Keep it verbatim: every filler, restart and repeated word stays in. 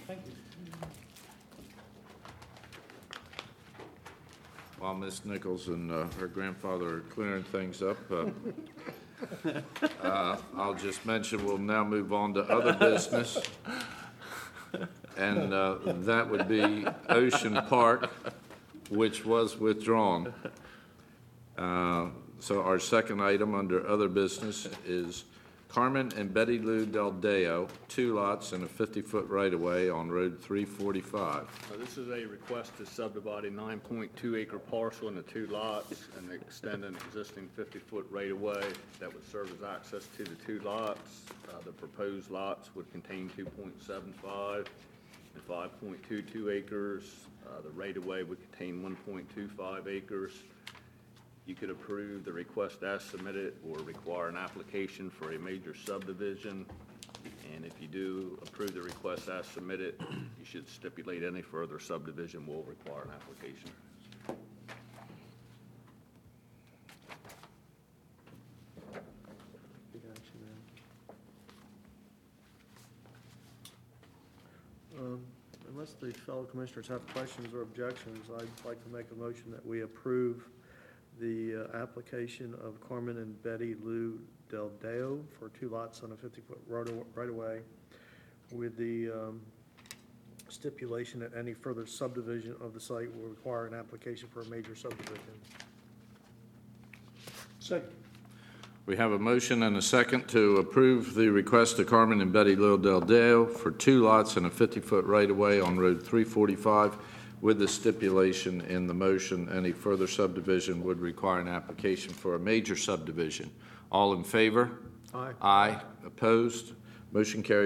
Thank you. While Miss Nichols and uh, her grandfather are clearing things up, uh, uh, I'll just mention we'll now move on to other business. And uh, that would be Ocean Park, which was withdrawn. Uh, So our second item under other business is Carmen and Betty Lou Del Deo, two lots and a fifty-foot right-of-way on Road three forty-five. Uh, This is a request to subdivide a nine point two acre parcel into two lots and extend an existing fifty-foot right-of-way that would serve as access to the two lots. Uh, The proposed lots would contain two point seven five and five point two two acres. Uh, The right-of-way would contain one point two five acres. You could approve the request as submitted or require an application for a major subdivision. And if you do approve the request as submitted, you should stipulate any further subdivision will require an application. Um, Unless the fellow commissioners have questions or objections, I'd like to make a motion that we approve the uh, application of Carmen and Betty Lou Del Deo for two lots on a fifty-foot right-of-way with the um, stipulation that any further subdivision of the site will require an application for a major subdivision. Second. We have a motion and a second to approve the request of Carmen and Betty Lou Del Deo for two lots and a fifty-foot right-of-way on Road three forty-five with the stipulation in the motion any further subdivision would require an application for a major subdivision. All in favor? Aye. Aye. Opposed? Motion carries.